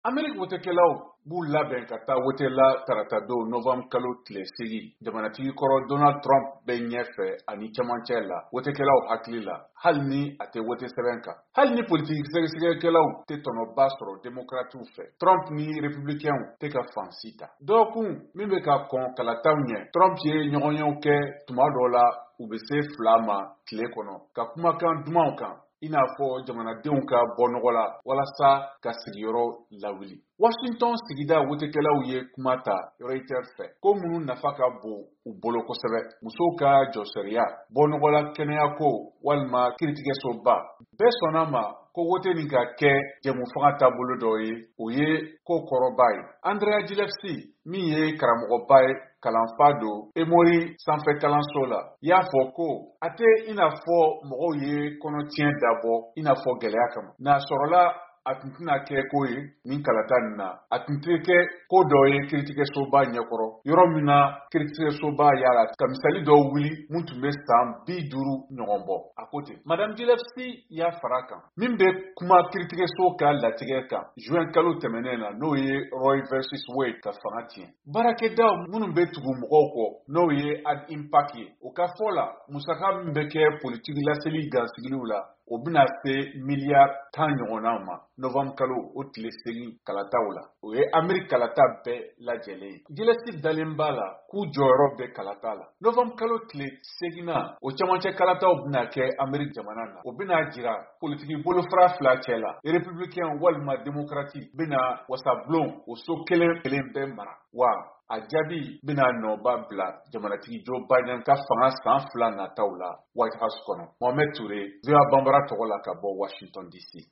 Amérique wotekelaw b'u labɛn ka taa wotela tarata don novembre kalo tile segi jamanatigi kɔrɔ Donald Trump bɛ ɲɛfɛ ani cɛmancɛ la wotekelaw hakili la hali ni a tɛ wote sɛbɛn kan hali ni politiki sɛgɛsɛgɛkɛlaw tɛ tɔnɔba sɔrɔ démocrates fɛ Trump ni républicains tɛ ka fansi ta dɔgɔkun min bɛ ka kɔn kalataw ɲɛ Trump ye ɲɔgɔnyew kɛ tuma dɔ la u bɛ se 2 ma tile kɔnɔ ka kumakan dumanw kan i n'a fɔ jamanadenw ka bɔ nɔgɔ la walasa ka sigiyɔrɔ lawuli Washington sigida wotekelaw ye kuma ta Reuters fɛ ko minnu nafa ka bon u bolo kosɛbɛ musow ka jɔsɛriya bɔ nɔgɔ la kɛnɛya ko walima kiiritigɛsoba bɛɛ sɔnna ma ko wote nin ka kɛ jɛmufaga taabolo dɔ ye o ye ko kɔrɔba ye Andrea Gillespie min ye karamɔgɔba ye kalanfa don Emory sanfɛ kalanso la y'a fɔ ko a tɛ i n'a fɔ mɔgɔw ye kɔnɔtiɲɛ dabɔ i n'a fɔ gɛlɛya kama n'a sɔrɔla a tun tɛna kɛ ko ye nin kalata nin na a tun tɛ kɛ ko dɔ ye kiiritigɛsoba ɲɛkɔrɔ yɔrɔ min na kiiritigɛsoba y'a la ka misali dɔ wuli mun tun bɛ san 50 ɲɔgɔn bɔ a ko ten Madame Gillespie y'a fara kan min bɛ kuma kiiritigɛso ka latigɛ kan juin kalo tɛmɛnen na n'o ye Roe versus Wade ka fanga tiɲɛ baarakɛdaw minnu bɛ tugu mɔgɔw kɔ n'o ye Ad Impact ye o ka fɔ la musaka min bɛ kɛ politiki laseli gansigiliw la o bɛna se miliyari 10 ɲɔgɔnna ma novembre kalo o tile segi kalataw la o ye Amérique kalata bɛɛ lajɛlen ye Gillespie dalen b'a la k'u jɔyɔrɔ bɛ kalata la novembre kalo tile segina o cɛmancɛ kalataw bɛna kɛ Amérique jamana na o bɛna jira politiki bolofara 2 cɛ la républicain walima démocratie bɛna wasabulon o so kelen bɛɛ mara wa a jaabi bɛna nɔba bila jamanatigi Joe Biden ka fanga san 2 nataw la White House kɔnɔ Mohamed Touré VOA Bambara tɔgɔ la ka bɔ Washington DC